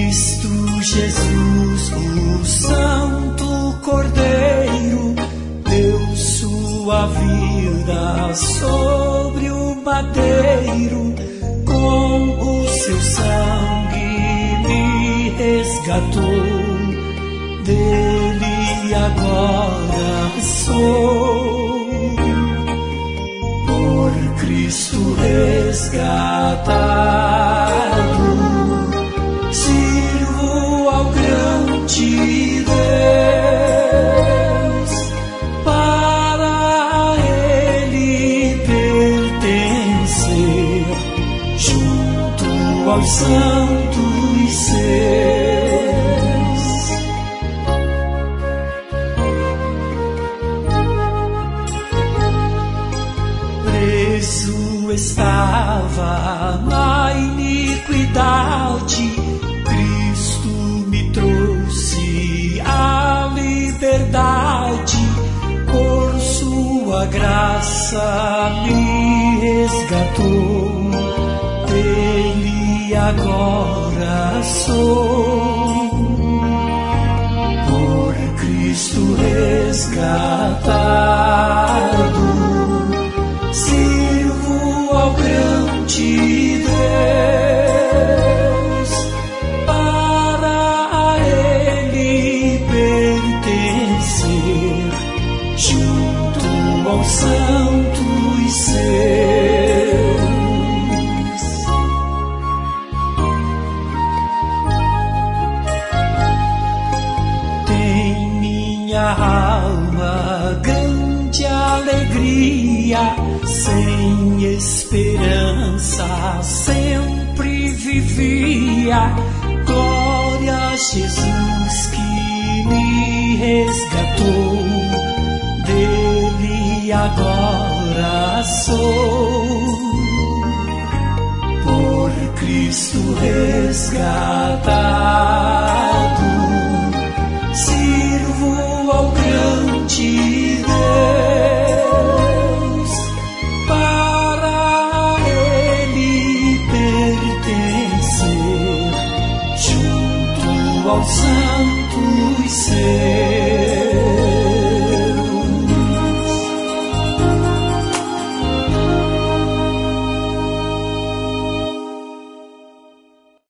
Cristo Jesus, o Santo Cordeiro, deu sua vida sobre o madeiro, com o seu sangue me resgatou, dele agora sou, por Cristo resgatado, sirvo ao grande Deus, para Ele pertencer, junto aos santos seus. Preso estava na iniquidade, Cristo me trouxe a liberdade, por sua graça me resgatou, dele agora sou, por Cristo resgatado, sirvo ao grande Deus, para Ele pertencer, junto aos santos seus. Tem minha alma grande alegria, sem esperança sempre vivia. Glória a Jesus que me resgatou, dele agora sou, por Cristo resgatado, sirvo ao grande Deus, para Ele pertencer, junto aos santos seus.